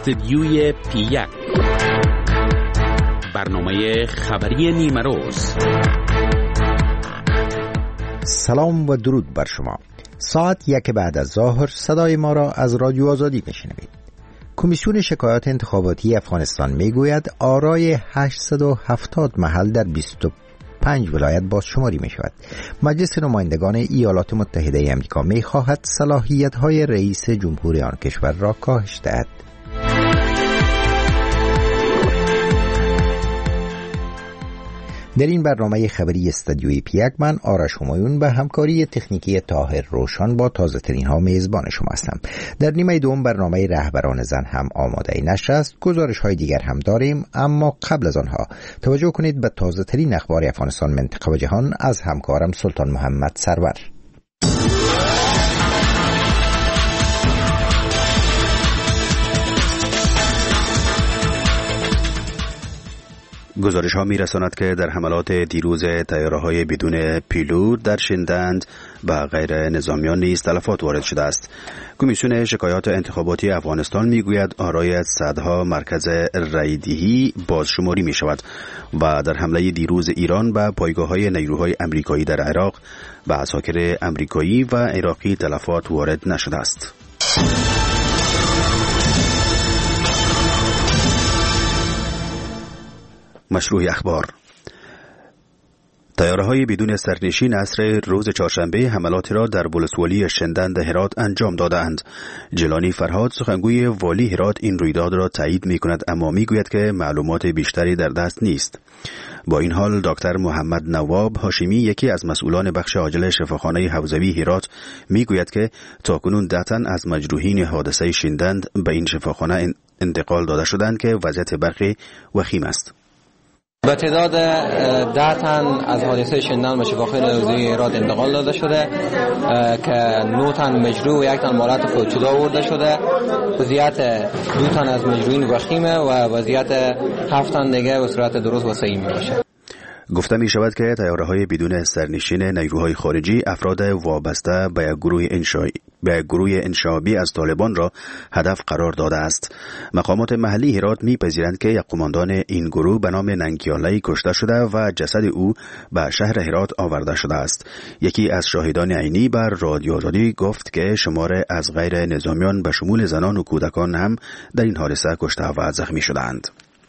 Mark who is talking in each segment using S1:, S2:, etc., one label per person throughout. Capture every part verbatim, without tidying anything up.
S1: استدیوی پی یک، برنامه خبری نیمه روز.
S2: سلام و درود بر شما. ساعت یک بعد از ظهر صدای ما را از رادیو آزادی میشنوید. کمیسیون شکایات انتخاباتی افغانستان میگوید آرای هشتصد و هفتاد محل در بیست و پنج ولایت بازشماری می شود. مجلس نمایندگان ایالات متحده امریکا می خواهد صلاحیت های رئیس جمهوری آن کشور را کاهش دهد. در این برنامه خبری استدیوی پی یک من آرش همایون به همکاری تکنیکی طاهر روشن با تازه ترین ها میزبان شما هستم. در نیمه دوم برنامه رهبران زن هم آماده نشر است. گزارش های دیگر هم داریم، اما قبل از آنها توجه کنید به تازه ترین اخبار افغانستان، منطقه و جهان از همکارم سلطان محمد سرور.
S3: گزارش ها می رساند که در حملات دیروز طیاره های بدون پیلوت در شندند و غیر نظامیان نیز تلفات وارد شده است. کمیسیون شکایات انتخاباتی افغانستان می گوید آرای صدها مرکز رایدهی بازشماری می شود و در حمله دیروز ایران به پایگاه های نیروهای امریکایی در عراق به عساکر امریکایی و عراقی تلفات وارد نشده است. مشروع اخبار: طیاره‌های بدون سرنشین عصر روز چهارشنبه حملاتی را در ولسوالی شندند هرات انجام دادند. جیلانی فرهاد سخنگوی والی هرات این رویداد را تایید می‌کند، اما می‌گوید که معلومات بیشتری در دست نیست. با این حال دکتر محمد نواب هاشمی، یکی از مسئولان بخش عاجل شفاخانه حوزوی هرات، می‌گوید که تاکنون ده تن از مجروحین حادثه شندند به این شفاخانه انتقال داده شدند که وضعیت برخی وخیم است.
S4: به تعداد ده تن از حادثه شندن به شفاخانه حوزوی هرات انتقال داده شده که نه تن مجروح و یک تن مالات فوت‌شده آورده شده. وضعیت دو تن از مجروحین وخیمه و وضعیت هفت تن دیگه به صورت درست و سلیم میشه.
S3: گفته می شود که طیاره‌های بدون سرنشین نیروهای خارجی افراد وابسته به یک گروه انشایی به گروه انشابی از طالبان را هدف قرار داده است. مقامات محلی هرات می‌پذیرند که یک قماندان این گروه به نام ننگیالی کشته شده و جسد او به شهر هرات آورده شده است. یکی از شاهدان عینی بر رادیو آزادی گفت که شمار از غیر نظامیان به شمول زنان و کودکان هم در این حادثه کشته و زخمی شدند.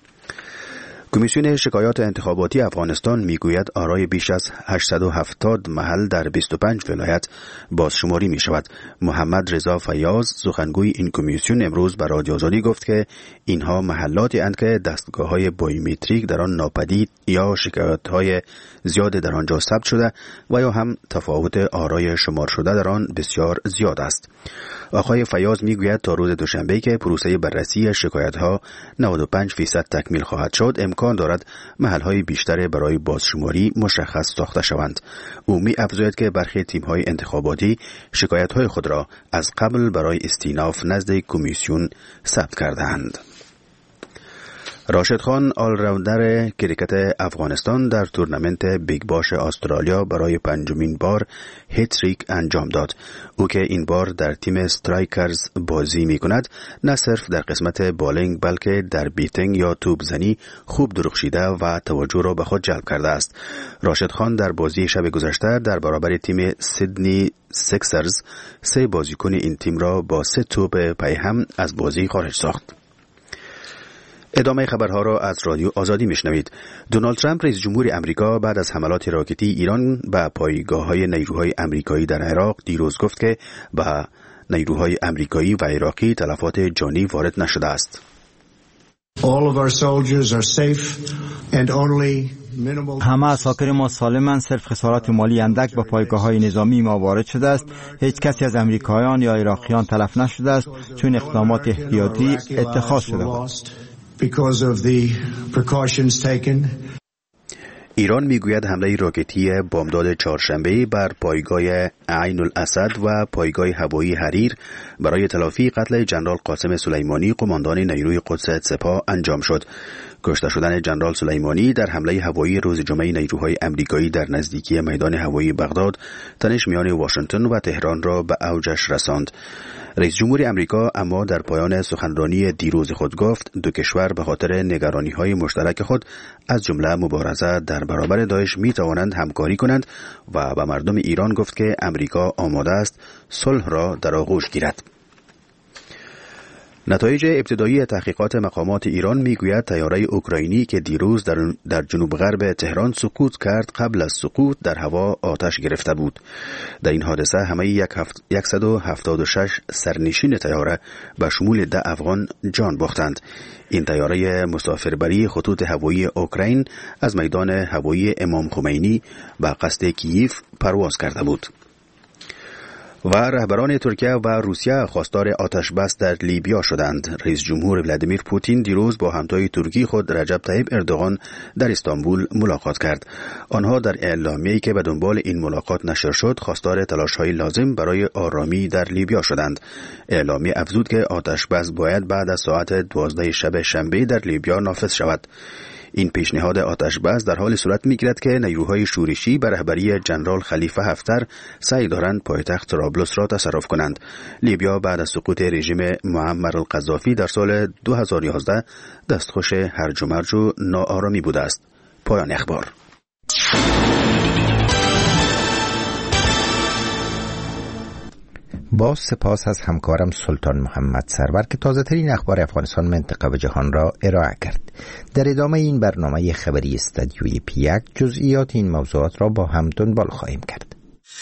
S3: کمیسیون شکایات انتخاباتی افغانستان میگوید آرای بیش از هشتصد و هفتاد محل در بیست و پنج ولایت بازشماری می شود. محمد رضا فیاض سخنگوی این کمیسیون امروز به رادیو آزادی گفت که اینها محلاتی اند که دستگاه های بایومتریک در آن ناپدید یا شکایت های زیاد در آنجا ثبت شده و یا هم تفاوت آرای شمار شده در آن بسیار زیاد است. آقای فیاض میگوید تا روز دوشنبه که پروسه بررسی شکایت ها نود و پنج درصد تکمیل خواهد شد، امکان دارد محل‌های بیشتر برای بازشماری مشخص ساخته شوند. او می‌افزاید که برخی تیم‌های انتخاباتی شکایت‌های خود را از قبل برای استیناف نزد کمیسیون ثبت کردند. راشد خان، آلراوندر کریکت افغانستان، در تورنمنت بیگ باش استرالیا برای پنجمین بار هتریک انجام داد. او که این بار در تیم استرایکرز بازی می کند، نه صرف در قسمت بالینگ بلکه در بیتینگ یا توپ زنی خوب درخشیده و توجه را به خود جلب کرده است. راشد خان در بازی شب گذشته در برابر تیم سیدنی سیکسرز سه بازیکن این تیم را با سه توپ پی هم از بازی خارج ساخت. ادامه خبرها را از رادیو آزادی میشنوید. دونالد ترامپ رئیس جمهور امریکا بعد از حملات راکتی ایران به پایگاه‌های نیروهای امریکایی در عراق دیروز گفت که به نیروهای امریکایی و عراقی تلفات جانی وارد نشده است.
S5: All of our soldiers are safe and only minimal.
S6: همه عساکر ما سالمند، صرف خسارات مالی اندک به پایگاه‌های نظامی ما وارد شده است. هیچ کسی از امریکاییان یا عراقیان تلف نشده است چون اقدامات احتیاطی اتخاذ شده است.
S5: Because of the precautions taken.
S3: ایران میگوید حمله راکتی بامداد چهارشنبه بر پایگاه عین الاسد و پایگاه هوایی حریر برای تلافی قتل جنرال قاسم سلیمانی قماندان نیروی قدس سپاه انجام شد. کشته شدن جنرال سلیمانی در حمله هوایی روز جمعه نیروهای امریکایی در نزدیکی میدان هوایی بغداد تنش میان واشنگتن و تهران را به اوجش رساند. رئیس جمهور امریکا اما در پایان سخنرانی دیروز خود گفت دو کشور به خاطر نگرانی‌های مشترک خود از جمله مبارزه در برابر داعش می‌توانند همکاری کنند و به مردم ایران گفت که امریکا آماده است صلح را در آغوش گیرد. نتایج ابتدایی تحقیقات مقامات ایران میگوید طیاره اوکراینی که دیروز در, در جنوب غرب تهران سقوط کرد قبل از سقوط در هوا آتش گرفته بود. در این حادثه همه صد و هفتاد و شش سرنشین طیاره به شمول ده افغان جان باختند. این طیاره مسافربری خطوط هوایی اوکراین از میدان هوایی امام خمینی به قصد کییف پرواز کرده بود. و رهبران ترکیه و روسیه خواستار آتش بس در لیبیا شدند. رئیس جمهور ولادیمیر پوتین دیروز با همتای ترکی خود رجب طیب اردوغان در استانبول ملاقات کرد. آنها در اعلامیه‌ای که به دنبال این ملاقات نشر شد خواستار تلاش‌های لازم برای آرامی در لیبیا شدند. اعلامیه افزود که آتش بس باید بعد از ساعت دوازده شب شنبه در لیبیا نافذ شود. این پیشنهاد آتش بس در حال صورت می‌گیرد که نیروهای شورشی به رهبری جنرال خلیفه حفتر سعی دارند پایتخت طرابلس را تصرف کنند. لیبیا بعد از سقوط رژیم معمر القذافی در سال دو هزار و یازده دستخوش هرج و مرج و ناآرامی بوده است. پایان اخبار.
S2: با سپاس از همکارم سلطان محمد سرور که تازه ترین اخبار افغانستان، منطقه و جهان را ارائه کرد. در ادامه این برنامه خبری استودیوی پی یک جزئیات این موضوعات را با هم دنبال خواهیم کرد.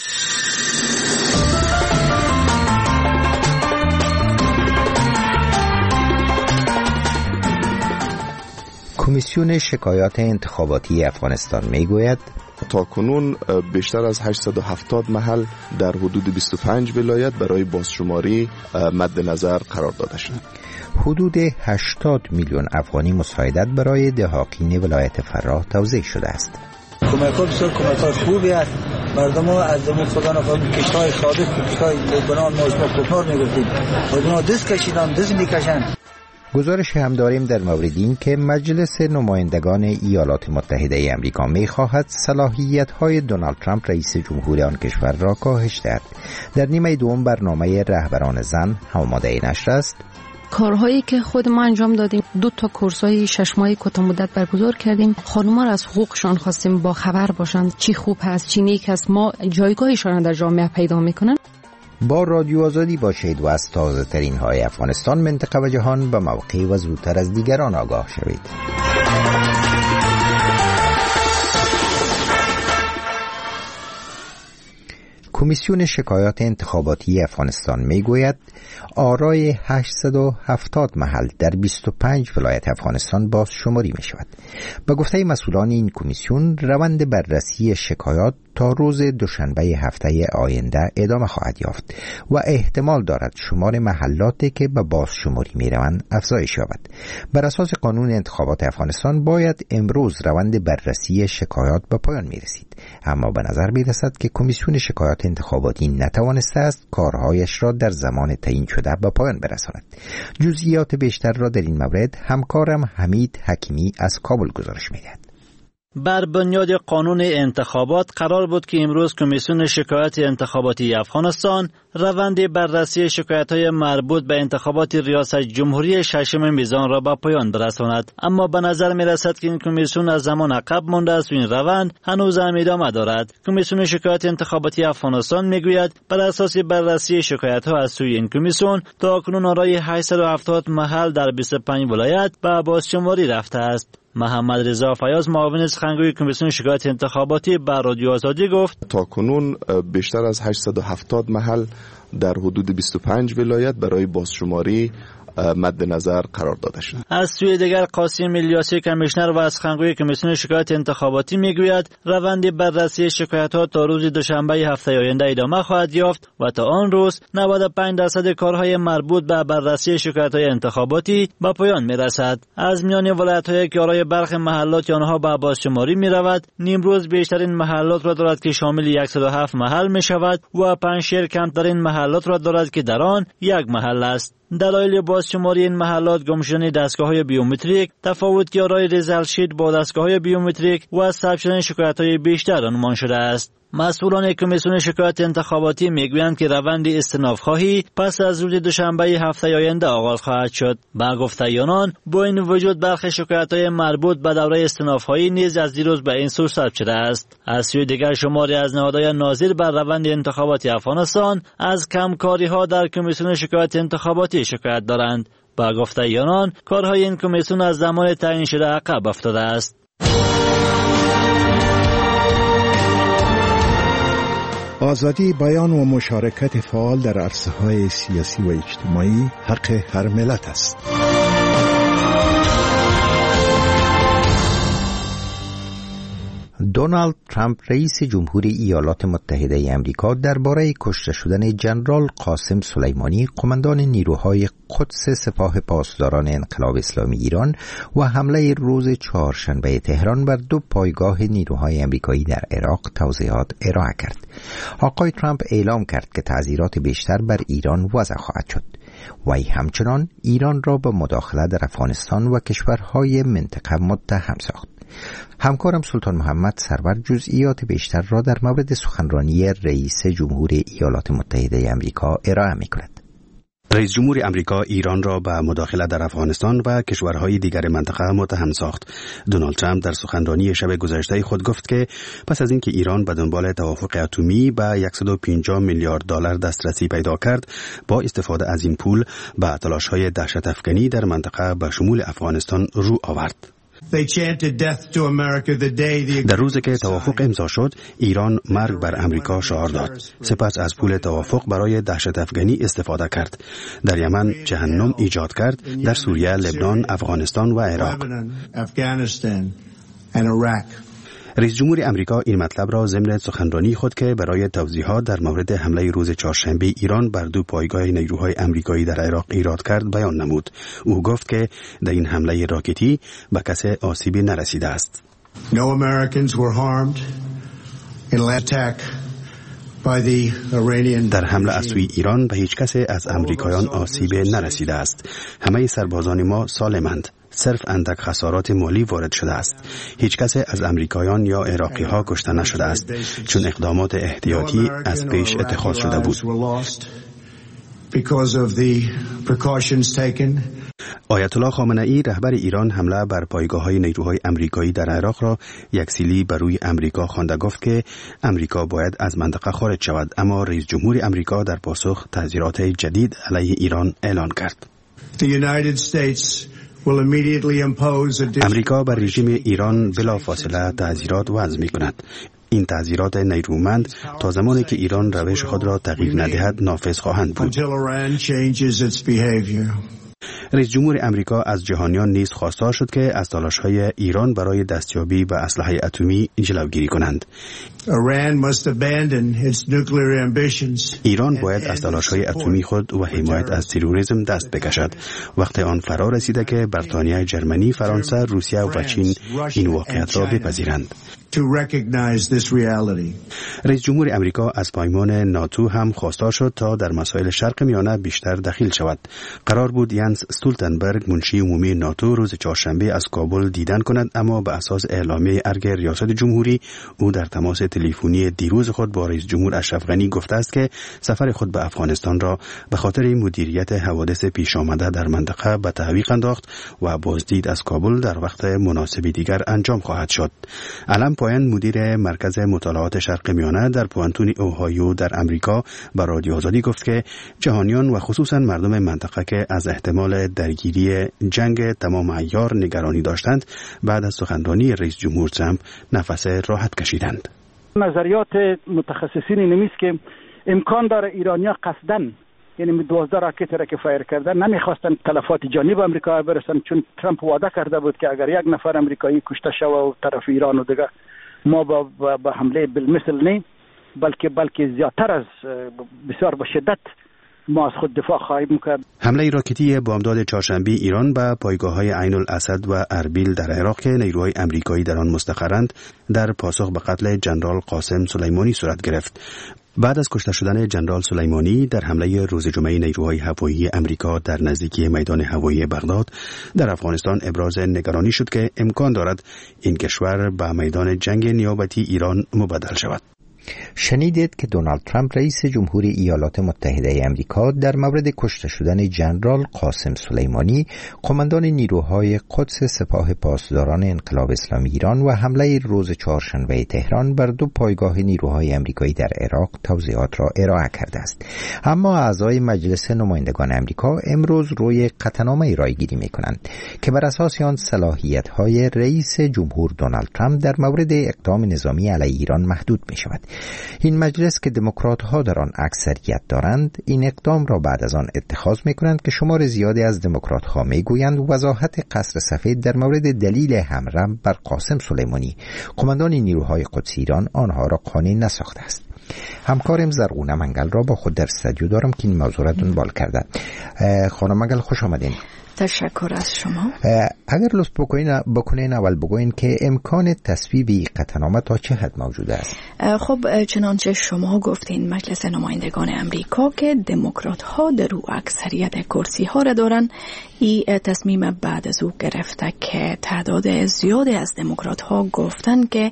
S2: کمیسیون شکایات انتخاباتی افغانستان میگوید
S7: تا کنون بیشتر از هشتصد و هفتاد محل در حدود بیست و پنج ولایت برای بازشماری مد نظر قرار داده شد.
S2: حدود هشتاد میلیون افغانی مساعدت برای دهاقین ولایت فراه توزیع شده است.
S8: کمک‌ها بسیار کمک‌های خوبی است. مردم ها از دمون خدا نخواهیم کشت‌های ثابت، کشت‌های بنان ناشما کوپنار می‌گفتیم. خودنا دست کشیدن، دست می‌کشن.
S2: گزارش هم داریم در مورد این که مجلس نمایندگان ایالات متحده امریکا می‌خواهد صلاحیت‌های دونالد ترامپ رئیس جمهور آن کشور را کاهش دهد. در نیمه دوم برنامه رهبران زن آماده نشر است.
S9: کارهایی که خود ما انجام دادیم، دو تا کورس‌های شش ماهه کوتاه مدت برگزار کردیم. خانم‌ها را از حقوقشان خواستیم با خبر باشند، چی خوب هست، چی نیک است، ما جایگاهشان در جامعه پیدا می‌کنند.
S2: با رادیو آزادی باشید و از تازه ترین های افغانستان، منطقه و جهان به موقع و زودتر از دیگران آگاه شوید. کمیسیون شکایات انتخاباتی افغانستان میگوید آرای هشتصد و هفتاد محل در بیست و پنج ولایت افغانستان بازشماری می شود. به گفته مسئولان این کمیسیون روند بررسی شکایات تا روز دوشنبه هفته آینده ادامه خواهد یافت و احتمال دارد شمار محلاتی که به بازشماری می روند افزایش یابد. بر اساس قانون انتخابات افغانستان باید امروز روند بررسی شکایات به پایان می رسید، اما به نظر می رسد که کمیسیون شکایات انتخاباتی نتوانسته است کارهایش را در زمان تعیین شده به پایان برساند. جزئیات بیشتر را در این مورد همکارم حمید حکیمی از کابل گزارش می دهد.
S10: بر بنیاد قانون انتخابات قرار بود که امروز کمیسیون شکایات انتخاباتی افغانستان روند بررسی شکایت‌های مربوط به انتخابات ریاست جمهوری ششم میزان را به پایان برساند، اما به نظر می‌رسد که این کمیسیون از زمان عقب مانده است و این روند هنوز هم ادامه دارد. کمیسیون شکایات انتخاباتی افغانستان میگوید بر اساس بررسی شکایت‌ها از سوی این کمیسیون تاکنون آرای هشتصد و هفتاد محل در بیست و پنج ولایت به بازشماری رفته است. محمد رضا فیاض معاون سخنگوی کمیسیون شکایت انتخاباتی به رادیو آزادی گفت
S7: تا کنون بیشتر از هشتصد و هفتاد محل در حدود بیست و پنج ولایت برای بازشماری مد نظر قرار داده شد.
S10: از سوی دیگر قاسم الیاسی کمیشنر و سخنگوی کمیسیون شکایت انتخاباتی میگوید روند بررسی شکایت‌ها تا روز دوشنبه هفته آینده ادامه خواهد یافت و تا آن روز نود و پنج درصد کارهای مربوط به بررسی شکایت‌های انتخاباتی به پایان میرسد. از میان ولایت‌هایی که آرای برخی محلات آنها به بازشماری میرود، نیمروز بیشترین محلات را دارد که شامل صد و هفت محل میشود و پنجشیر کمترین محلات را دارد که در آن یک محل است. دلایل بازشماری این محلات گم شدن دستگاه‌های بیومتریک، تفاوت یارای ریزالت شیت با دستگاه‌های بیومتریک و ثبت شدن شکایت‌های بیشتر عنوان شده است. مسئولان کمیسیون شکایت انتخاباتی میگویند که روند استئناف‌خواهی پس از روز دوشنبه هفته آینده آغاز خواهد شد. با گفته آنان با این وجود برخی شکایت‌های مربوط به دوره استئناف‌خواهی نیز از دیروز به این سو ثبت شده است. از سوی دیگر شماری از نهادهای ناظر بر روند انتخاباتی افغانستان از کمکاری‌ها در کمیسیون شکایت انتخاباتی شکایت دارند. با گفته آنان کارهای این کمیسیون از زمان تعیین شده عقب افتاده است.
S11: آزادی بیان و مشارکت فعال در عرصه‌های سیاسی و اجتماعی حق هر ملت است.
S2: دونالد ترامپ رئیس جمهوری ایالات متحده آمریکا درباره کشته شدن ژنرال قاسم سلیمانی قماندان نیروهای قدس سپاه پاسداران انقلاب اسلامی ایران و حمله روز چهارشنبه تهران بر دو پایگاه نیروهای آمریکایی در عراق توضیحات ارائه کرد. آقای ترامپ اعلام کرد که تعزیرات بیشتر بر ایران وضع خواهد شد. وی همچنان ایران را به مداخله در افغانستان و کشورهای منطقه متهم ساخت. همکارم سلطان محمد سرور جزئیات بیشتر را در مورد سخنرانی رئیس جمهوری ایالات متحده آمریکا ارائه می‌کند.
S3: رئیس جمهور آمریکا ایران را به مداخله در افغانستان و کشورهای دیگر منطقه متهم ساخت. دونالد ترامپ در سخنرانی شب گذشته خود گفت که پس از اینکه ایران به دنبال توافق اتمی به صد و پنجاه میلیارد دلار دسترسی پیدا کرد، با استفاده از این پول به تلاش‌های دهشت افکنی در منطقه به شمول افغانستان رو آورد. در روزی که توافق امضا شد، ایران مرگ بر امریکا شعار داد. سپس از پول توافق برای دهشت افکنی استفاده کرد. در یمن جهنم ایجاد کرد، در سوریه، لبنان، افغانستان و عراق. رئیس جمهور آمریکا این مطلب را ضمن سخنرانی خود که برای توضیحات در مورد حمله روز چهارشنبه ایران بر دو پایگاه نیروهای آمریکایی در عراق ایراد کرد بیان نمود. او گفت که در این حمله راکتی به کسی آسیبی نرسیده است.
S5: No Americans were harmed in an attack by the Iranian.
S3: در حمله از سوی ایران به هیچ کسی از آمریکایان آسیبی نرسیده است. همه سربازان ما سالمند. صرف اندک خسارات مالی وارد شده است. هیچ کسی از امریکایان یا عراقی ها کشته نشده است، چون اقدامات احتیاطی از پیش اتخاذ شده بود. آیت الله خامنه ای رهبر ایران حمله بر پایگاه‌های نیروهای آمریکایی در عراق را یکسیلی بر روی آمریکا خوانده گفت که آمریکا باید از منطقه خارج شود، اما رئیس جمهور آمریکا در پاسخ تحذیرات جدید علیه ایران اعلان کرد. امریکا بر رژیم ایران بلافاصله تعزیرات وضع می‌کند. این تعزیرات نیرومند تا زمانی که ایران روش خود را تغییر ندهد نافذ خواهند بود. رئیس جمهور آمریکا از جهانیان نیز خواستار شد که از تلاش‌های ایران برای دستیابی به اسلحه اتمی جلوگیری کنند. ایران باید از تلاش‌های اتمی خود و حمایت از تروریسم دست بکشد. وقت آن فرا رسیده که بریتانیا، جرمنی، فرانسه، روسیه و چین این واقعیت را بپذیرند. رئیس جمهور آمریکا از پیمان ناتو هم خواستار شد تا در مسائل شرق میانه بیشتر دخیل شود. قرار بود یانس استولتنبرگ منشی عمومی ناتو روز چهارشنبه از کابل دیدن کند، اما به اساس اعلامیه ارگ ریاست جمهوری او در تماس تلفنی دیروز خود با رئیس جمهور اشرف غنی گفته است که سفر خود به افغانستان را به خاطر مدیریت حوادث پیش آمده در منطقه به تعویق انداخت و بازدید از کابل در وقت مناسب دیگر انجام خواهد شد. علم پایان مدیر مرکز مطالعات شرق میانه در پوانتون اوهایو در امریکا به رادیو آزادی گفت که جهانیان و خصوصا مردم منطقه که از احتمال درگیری جنگ تمام عیار نگرانی داشتند بعد از سخنرانی رئیس جمهور ترامپ نفس راحت کشیدند.
S12: نظریات متخصصین نمیست که امکان داره ایرانیا قصدن، یعنی دوازده راکت را که فایر کردن نمیخواستن تلفات جانی به آمریکا برسن، چون ترامپ وعده کرده بود که اگر یک نفر آمریکایی کشته شوه و طرف ایران و دیگه ما با, با, با حمله بالمثل نه، بلکه بلکه زیادتر از بسیار با شدت ما از خود دفاع خواهیم کرد.
S3: حمله راکتی بامداد چهارشنبه ایران به پایگاه‌های عین الاسد و اربیل در عراق که نیروهای آمریکایی در آن مستقرند در پاسخ به قتل ژنرال قاسم سلیمانی صورت گرفت. بعد از کشته شدن جنرال سلیمانی در حمله روز جمعه نیروهای هوایی امریکا در نزدیکی میدان هوایی بغداد در افغانستان ابراز نگرانی شد که امکان دارد این کشور به میدان جنگ نیابتی ایران مبدل شود.
S2: شنیدید که دونالد ترامپ رئیس جمهوری ایالات متحده امریکا در مورد کشته شدن جنرال قاسم سلیمانی قماندان نیروهای قدس سپاه پاسداران انقلاب اسلامی ایران و حمله روز چهارشنبه تهران بر دو پایگاه نیروهای امریکایی در عراق توضیحات را ارائه کرده است. اما اعضای مجلس نمایندگان امریکا امروز روی قطعنامه رای گیری می کنند که بر اساس آن صلاحیت های رئیس جمهور دونالد ترامپ در مورد اقدام نظامی علیه ایران محدود می شود. این مجلس که دموکرات ها در آن اکثریت دارند این اقدام را بعد از آن اتخاذ می کنند که شمار زیادی از دموکرات ها می گویند وضاحت قصر سفید در مورد دلیل حمله بر قاسم سلیمانی قماندان نیروهای قدس ایران آنها را قانع نساخته است. همکارم زرغونه منگل را با خود در استودیو دارم که این موضوع را دنبال کرده. خانم منگل خوش آمدین.
S13: تشکر از شما.
S2: اگر لطف بکنین بکنین اول بگوین که امکان تصویب قطعنامه تا چه حد موجود است؟
S13: خب چنانچه شما گفتین مجلس نمایندگان امریکا که دموکرات ها در او اکثریت کرسی ها را دارن، این تصمیم بعد از او گرفته که تعداد زیادی از دموکرات ها گفتن که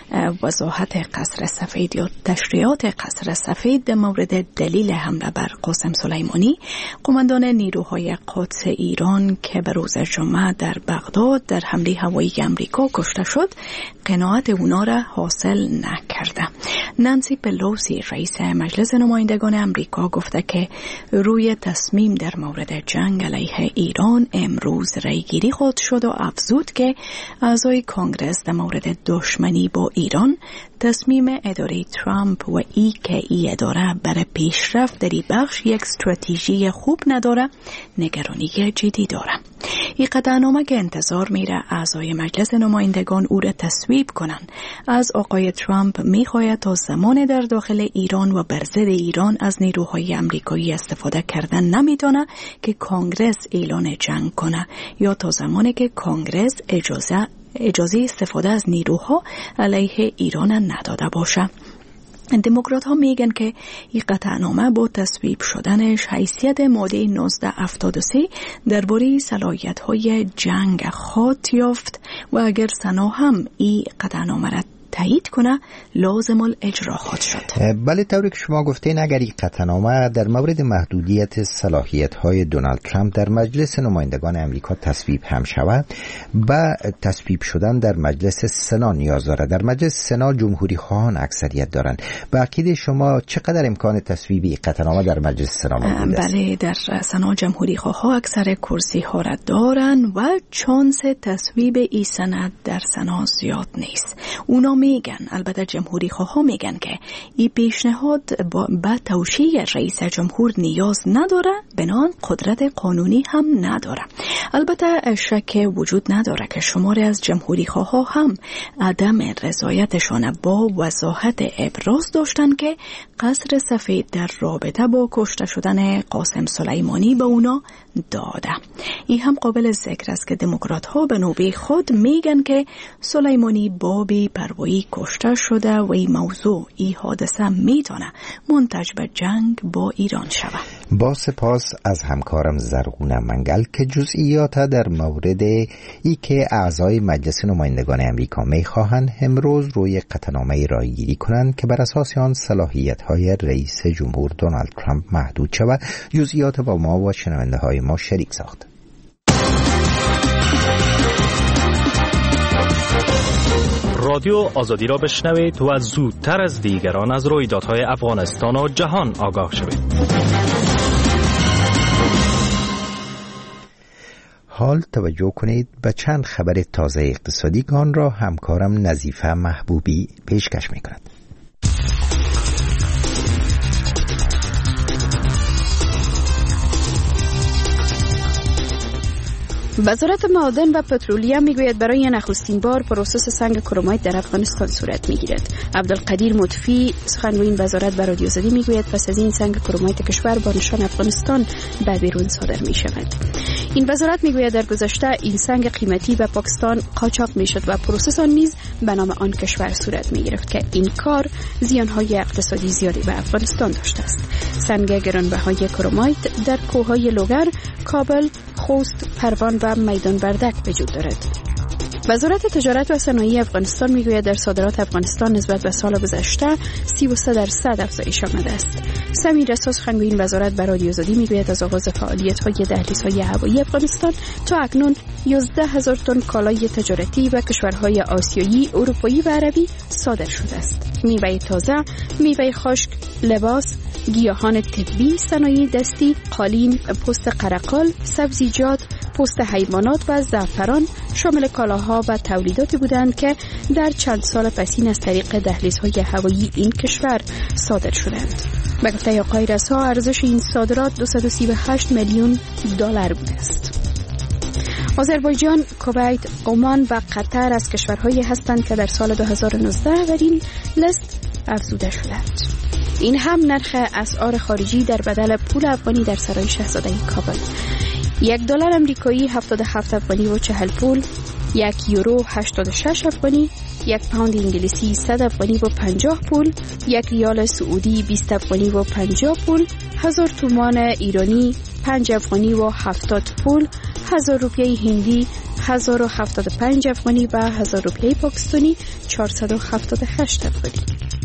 S13: وضاحت قصر سفید یا تشریعات قصر سفید در مورد دلیل حمله بر قاسم سلیمانی قماندان نیروهای قدس ایران که به روز جمعه در بغداد در حمله هوایی امریکا کشته شد قناعت اونا را حاصل نکرده. نانسی پلوسی رئیس مجلس نمایندگان امریکا گفته که روی تصمیم در مورد جنگ علیه ایران امروز رایگیری خود شد و افزود که اعضای کانگرس در مورد دشمنی با ایران تصمیم اداره ترامپ و ای که ای اداره برای پیشرفت در این بخش یک استراتژی خوب نداره نگرانی جدی داره. این قطعنامه که انتظار میره اعضای مجلس نمایندگان او را تصویب کنن. از آقای ترامپ میخواهد تا زمان در داخل ایران و بر ضد ایران از نیروهای امریکایی استفاده کردن نمیتونه که کانگرس اعلان جنگ کنه یا تا زمانی که کانگرس اجازه اجازه استفاده از نیروها علیه ایران نداده باشه. دموکرات ها میگن که این قطعنامه با تصویب شدنش حیثیت ماده نوزده هفتاد و سه درباره صلاحیت های جنگ خواهد یافت و اگر سنا هم این قطعنامه را تایید کنه لازم الاجرا خواهد شد.
S2: بله، طوری که شما گفتین اگر این قطعنامه در مورد محدودیت صلاحیت های دونالد ترامپ در مجلس نمایندگان امریکا تصویب هم شود و تصویب شدن در مجلس سنا نیاز داره. در مجلس سنا جمهوری خواهان اکثریت دارند. به عقیده شما چقدر امکان تصویب این قطعنامه در مجلس سنا موجود است؟
S13: بله، در سنا جمهوری خواها اکثر کرسی ها را دارن و چانس تصویب این سند در سنا زیاد نیست. اونا میگن، البته جمهوری خواه میگن که این پیشنهاد با توشیح رئیس جمهور نیاز نداره، بنان قدرت قانونی هم نداره. البته شک وجود نداره که شماری از جمهوری خواه هم عدم رضایتشان با وضاحت ابراز داشتن که قصر سفید در رابطه با کشته شدن قاسم سلیمانی به اونا داده. این هم قابل ذکر است که دموکرات ها به نوبه خود میگن که سلیمانی بابی پروایی کشته شده و این موضوع این حادثه میتونه منتج به جنگ با ایران شود.
S2: با سپاس از همکارم زرغونه منگل که جزئیات در مورد ای که اعضای مجلس نمایندگان امریکا میخواهند امروز روی قطعنامه رایگیری کنند که بر اساس آن صلاحیت های رئیس جمهور دونالد ترامپ محدود شود. جزئیات با ما و شنونده های ما شریک ساخت.
S14: رادیو آزادی را بشنوید و زودتر از دیگران از رویدادهای افغانستان و جهان آگاه شوید.
S2: حال توجه کنید به چند خبر تازه اقتصادی که آن را همکارم نظیفه محبوبی پیشکش می‌کند.
S13: وزارت معادن و پترولیم میگوید برای نخستین بار پروسس سنگ کرومایت در افغانستان صورت میگیرد. عبدالقدیر مطفی سخنگوی این وزارت به رادیو آزادی میگوید پس از این سنگ کرومایت کشور با نشان افغانستان به بیرون صادر میشود. این وزارت میگوید در گذشته این سنگ قیمتی به پاکستان قاچاق میشد و پروسس آن نیز به نام آن کشور صورت میگرفت که این کار زیانهای اقتصادی زیادی به افغانستان داشته است. سنگ گرانبهای کرومایت در کوههای لوگر، کابل، خوست، پروان و میدان بردک وجود دارد. وزارت تجارت و صنایع افغانستان میگوید در صادرات افغانستان نسبت به سال گذشته سی و سه درصد افزایش آمده است. سمیر رسا سخنگوی این وزارت به رادیو آزادی میگوید از آغاز فعالیت‌های دهلیزهای هوایی افغانستان تا اکنون یازده هزار تن کالای تجارتی به کشورهای آسیایی، اروپایی و عربی صادر شده است. میوه تازه، میوه خشک، لباس، گیاهان طبی، صنایع دستی، قالین، پوست قرقال، سبزیجات، پوست حیوانات و زعفران شامل کالاها و تولیداتی بودند که در چند سال پسین از طریق دهلیزهای هوایی این کشور صادر شدند. به گفته آقای رسا ارزش این صادرات دویست و سی و هشت میلیون دلار بوده است. آذربایجان، کویت، عمان و قطر از کشورهایی هستند که در سال دو هزار و نوزده بر این لیست افزوده شدند. این هم نرخ اسعار خارجی در بدل پول افغانی در سرای شاهزاده کابل. یک دلار امریکایی هفتاد و هفت افغانی و چهل پول، یک یورو هشتاد و شش افغانی، یک پوند انگلیسی صد افغانی و پنجاه پول، یک ریال سعودی بیست افغانی و پنجاه پول، هزار تومان ایرانی پنج افغانی و هفتاد پول، هزار روپیه هندی هزار و هفتاد و پنج افغانی و هزار روپیه پاکستانی چهارصد و هفتاد و هشت افغانی.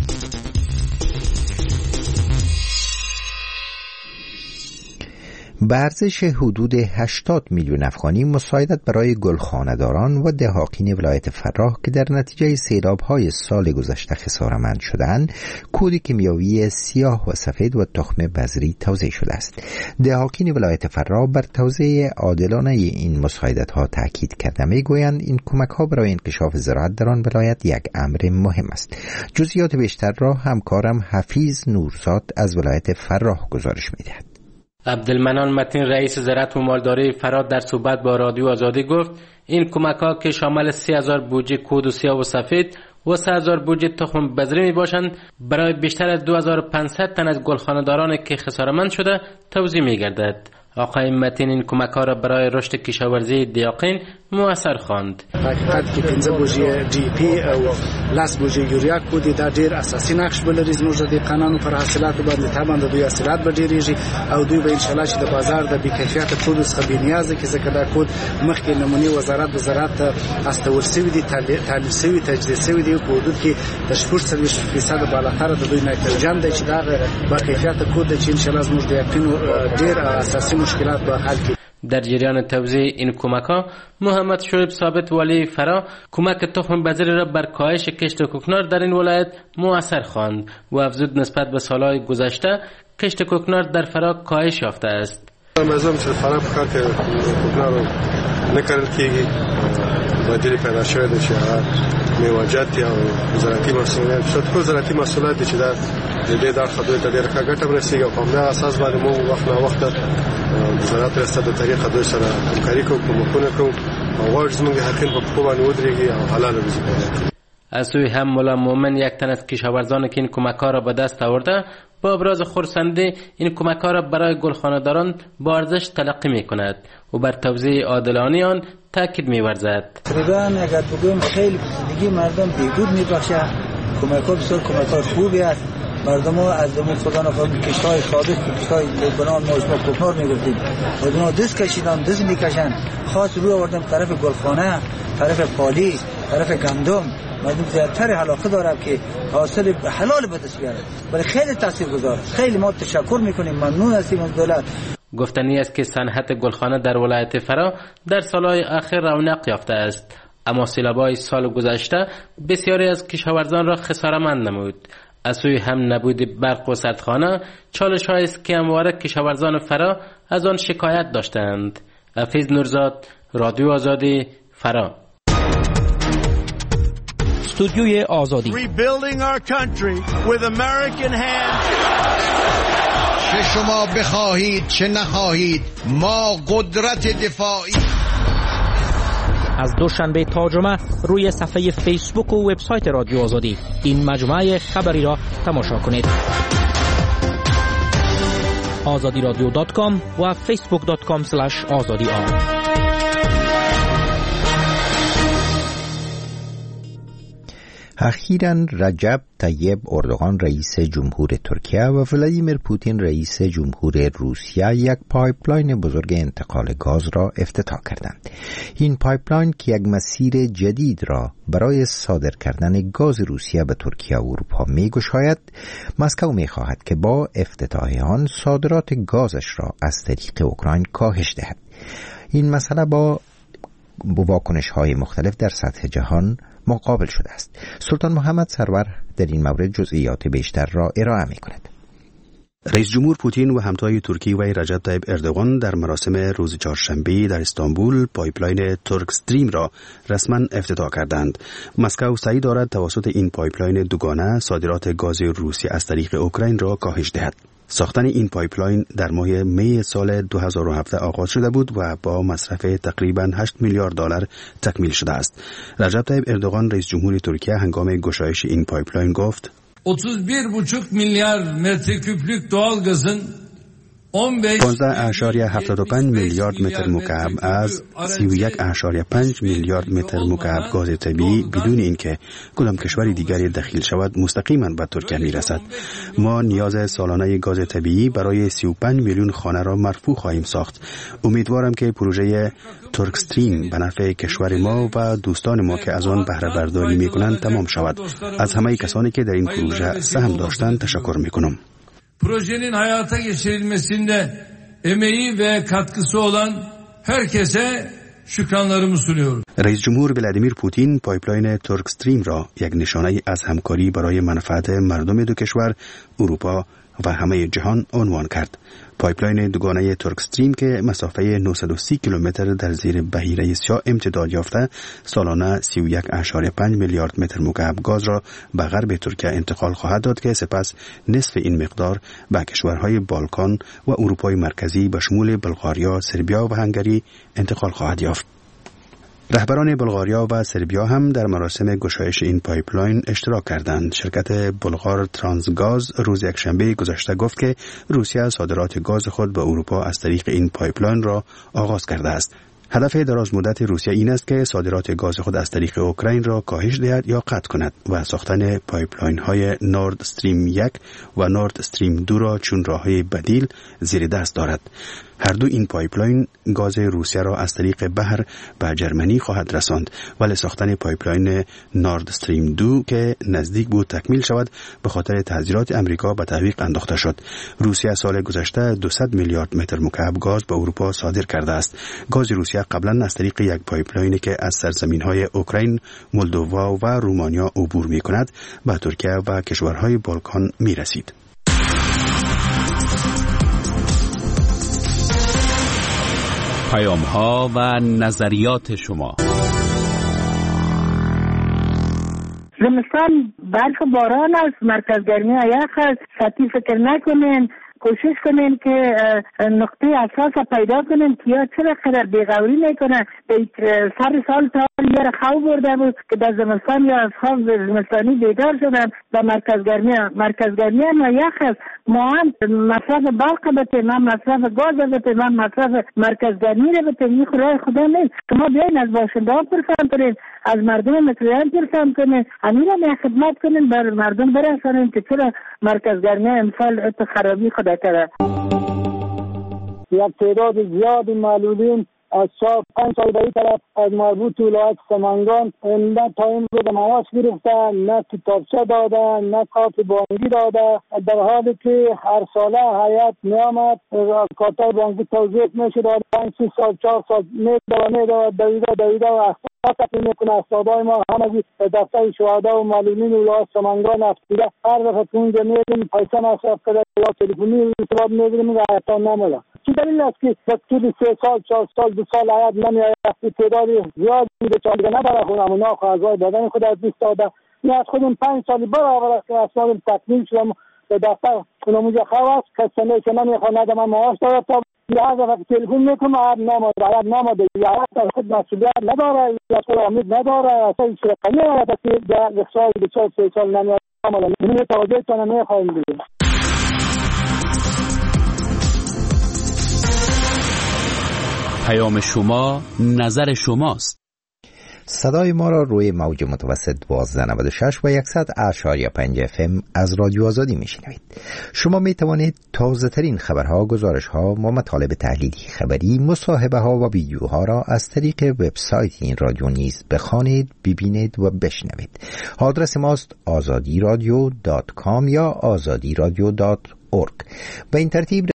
S2: به ارزش حدود هشتاد میلیون افغانی مساعدت برای گلخانه‌داران و دهاقین ولایت فراه که در نتیجه سیلاب‌های سال گذشته خساره‌مند شدند، کود کیمیاوی سیاه و سفید و تخم بذری توزیع شده است. دهاقین ولایت فراه بر توزیع عادلانه این مساعدت‌ها تاکید کرده می‌گویند این کمک‌ها برای انکشاف زراعت در آن ولایت یک امر مهم است. جزئیات بیشتر را همکارم حفیظ نورزاد از ولایت فراه گزارش می‌دهد.
S15: عبدالمنان متین رئیس زراعت و مالداری فراد در صحبت با رادیو آزادی گفت این کمک ها که شامل سه هزار بوجه کود و سیاه و سفید و سه هزار بوجه تخم بذری می باشند برای بیشتر از دو هزار و پانصد تن از گلخانه‌داران که خساره‌مند شده توزیع می گردد. آقای متین این کمک ها را برای رشد کشاورزی دیاقین مؤثر خواند.
S16: حقیقت که پنځه بوجه ډي پي او لاس بوجه یوریا کودي دا ډیر اساسي نقش بلري زموږ د قانون پر حاصلاتو باندې تابع د دوی حاصلات به ډیریږي او دوی به ان شاء الله چې د بازار د بي کیفیت کود څخه بي نیازه کې ځکه دا کود مخکې نمونې وزارت د زراعت استول سوي دي تعلیل سوي تجدید سوي دي په حدود کې د شپږ فیصد بالاتر د دوی نایتروجن دی چې دا با کیفیت کود چې ان شاء الله زموږ د یقین ډیر اساسي مشکلات به حل کړي.
S15: در جریان توزیع این کمک ها محمد شعیب ثابت والی فرا کمک تخم بذری را بر کاهش کشت کوکنار در این ولایت مؤثر خواند و افزود نسبت به سالهای گذشته کشت کوکنار در فرا کاهش یافته است.
S17: مزام چې فرا په کار کې کوکنار نه کارل کېږي بدیل پیدا شوی دی چې میوه‌جات او زراعتي محصولات شتکو زراعتي محصولات چې دا د دې د خدای ته ډېر ښه ګټه ورسیږي او په همدا اساس باندې مو وخت نه وخت د زراعت ریاست د طریقه دوی سره همکاري کوو کومکونه کوو او غواړو زموږ حقیقت په پښو باندې ودرېږي او حلال روزي پیدا.
S15: از سوی هم مولا مومن یک تن از کشاورزان که این کمک ها را به دست آورده با ابراز خرسندی این کمک ها را برای گلخانه‌داران با ارزش تلقی می کند و بر توزیع عادلانه آن تاکید می ورزد.
S8: تقریبا اگر بگویم خیلی زندگی مردم بیگود می باشه. کمک ها بسیار کمک ها خوبی است. مردم ها از دمون خدا نفهم کشتای ثابت کشتای بنان ما شما کوکنار می گفتیم و اونا دست کشیدن دست می کشن خاص روی آوردن طرف گلخانه طرف پالی طرف گندم مردم زیادتر علاقه دارم که حاصل حلال به دست بیاره ولی خیلی تاثیرگذار. خیلی ما تشکر میکنیم ممنون هستیم از دولت.
S15: گفتنی است که صنعت گلخانه در ولایت فرا در سالهای اخیر رونق یافته است اما سیلاب‌های سال گذشته بسیاری از کشاورزان را خساره‌مند نمود. از سوی هم نبود برق و سردخانه چالش‌هایی است که همواره کشاورزان فرا از آن شکایت داشتند. حفیظ نورزاد، رادیو آزادی، فرا.
S1: استودیوی آزادی.
S18: Rebuilding our country with American hands.
S19: چه شما بخواهید چه نخواهید ما قدرت دفاعی
S1: از دوشنبه تا جمعه روی صفحه فیسبوک و وبسایت رادیو آزادی این مجموعه خبری را تماشا کنید. آزادی رادیو دات کام و فیسبوک دات کام اسلش آزادی آر.
S2: اخیراً رجب طیب اردوغان رئیس جمهور ترکیه و ولادیمیر پوتین رئیس جمهور روسیه یک پایپلاین بزرگ انتقال گاز را افتتاح کردند. این پایپلاین که یک مسیر جدید را برای صادر کردن گاز روسیه به ترکیه و اروپا می‌گشاید، مسکو می‌خواهد که با افتتاح آن صادرات گازش را از طریق اوکراین کاهش دهد. این مسئله با واکنش‌های مختلف در سطح جهان مقابل شده است. سلطان محمد سرور در این مورد جزئیات بیشتر را ارائه می کند.
S3: رئیس جمهور پوتین و همتای ترکی و رجب طیب اردوغان در مراسم روز چهارشنبه در استانبول پایپلاین ترک استریم را رسما افتتاح کردند. مسکو سعی دارد توسط این پایپلاین دوگانه صادرات گاز روسیه از طریق اوکراین را کاهش دهد. ساختن این پایپلاین در ماه می سال دو هزار و هفده آغاز شده بود و با مصرف تقریباً هشت میلیارد دلار تکمیل شده است. رجب طیب اردوغان رئیس جمهور ترکیه هنگام گشایش این پایپلاین گفت:
S19: otuz bir buçuk milyar metreküplük doğalgazın
S3: پانزده اشاریه هفتاد و پنج میلیارد متر مکعب از سی و یک اشاریه پنج میلیارد متر مکعب گاز طبیعی بدون اینکه کدام کشور دیگری دخیل شود مستقیما به ترکیه میرسد. ما نیاز سالانه گاز طبیعی برای سی و پنج میلیون خانه را مرفوع خواهیم ساخت. امیدوارم که پروژه ترک استریم به نفع keshvar ما و دوستان ما که از آن بهره برداری میکنند تمام شود. از همه کسانی که در این پروژه سهم داشتند تشکر میکنم.
S19: Projenin hayata geçirilmesinde emeği ve katkısı olan herkese şükranlarımı sunuyorum.
S3: رئیس جمهور ولادیمیر پوتین پایپلاین ترک استریم را یک نشانه از همکاری برای منفعت مردم دو کشور، اروپا و همه جهان عنوان کرد. پایپلاین دوگانه ترک استریم که مسافه نهصد و سی کیلومتر در زیر بحیره سیاه امتداد یافته، سالانه سی و یک اشاریه پنج میلیارد متر مکعب گاز را به غرب ترکیه انتقال خواهد داد که سپس نصف این مقدار به کشورهای بالکان و اروپای مرکزی به شمول بلغاریا، سربیا و هنگری انتقال خواهد یافت. رهبران بلغاریا و سربیا هم در مراسم گشایش این پایپلاین اشتراک کردند. شرکت بلغار ترانسگاز روز یکشنبه گذشته گفت که روسیه صادرات گاز خود به اروپا از طریق این پایپلاین را آغاز کرده است. هدف دراز مدت روسیه این است که صادرات گاز خود از طریق اوکراین را کاهش دهد یا قطع کند و ساختن پایپلاین های نورد استریم یک و نورد استریم دو را چون راههای بدیل زیر دست دارد. هر دو این پایپلاین گاز روسیه را از طریق بحر به جرمنی خواهد رساند، ولی ساختن پایپلاین نورد استریم دو که نزدیک بود تکمیل شود به خاطر تحذیرات امریکا به تعویق انداخته شد. روسیه سال گذشته دویست میلیارد متر مکعب گاز به اروپا صادر کرده است. گاز روسیه قبلا از طریق یک پایپلاینی که از سرزمین‌های اوکراین، مولدووا و رومانیا عبور می‌کند به ترکیه و کشورهای بالکان می‌رسید.
S20: پیام ها و نظریات شما.
S21: زمستان برف باران است، مرکز گرمی یخ است. سطحی فکر نکنین، کوشش کنین که نقطه اساس پیدا کنین که یا چرا قدر بیغوری میکنه. سر سال تا یه خواب برده بود که در زمستان یا از خواب زمستانی بیدار شدن و مرکز گرمی مرکز گرمی هم یخ است. ما هم مصرف برق بتیم، هم مصرف گاز بتیم، هم مصرف مرکز گرمی رو بتیم. این خدای خدا نیست. شما بیاین از باشنده ها پرسان کنین، از مردم متریان پرسان کنین، همین هم خدمت کنین، بر مردم برسانین که چرا مرکز گرمی امسال ات خرابی خدا کرده.
S22: یک تعداد زیادی معلولین از چهار پنج سال به این طرف از مربوط ولایت سمنگان نه تا این روز معاش گرفتن، نه کتابچه دادن، نه کارت بانکی داده، در حالی که هر ساله هیئت میامد کارتای بانکی توضیح میشد پنج سی سال چهار سال میداد میداد دویده دویده و احساسات میکنه. استادای ما همگی دفتر شهدا و معلولین ولایت سمنگان افتیده هر دفعه که اونجا میریم پیسه مصرف کرده یا تلفنی ارتباط میگیریم و حتی نمیده. چی دلیل است که طول سه سال چهار سال دو سال عیاد نمیآید؟ تعدادی زیادی به چالگه نداره خونم اونا اعضای بدن خود از دست داده. این از خودم پنج سالی برابر است که اسناد تکمیل شدم به دفتر اونم اونجا خواست کسانه که نمیخواه نده من معاش داده تا یا وقتی تلفن میکنه نامه رعایت نامه یا از خود مسئولیت نداره یا خود امید نداره اصلا شرقانی نداره که در سال بیچار سه سال نمیاد عملا این توجه تانه میخوایم دیگه.
S20: پیام شما نظر شماست.
S2: صدای ما را روی موج متوسط دوازده نود و شش و صد اشاری پنج اف ام از رادیو آزادی میشنوید. شما می توانید تازه ترین خبرها، گزارش ها و مطالب تحلیلی خبری، مصاحبه ها و ویدیوها را از طریق وبسایت این رادیو نیز بخوانید، ببینید و بشنوید. آدرس ماست آزادی رادیو دات کام یا آزادی رادیو دات اورگ. به این ترتیب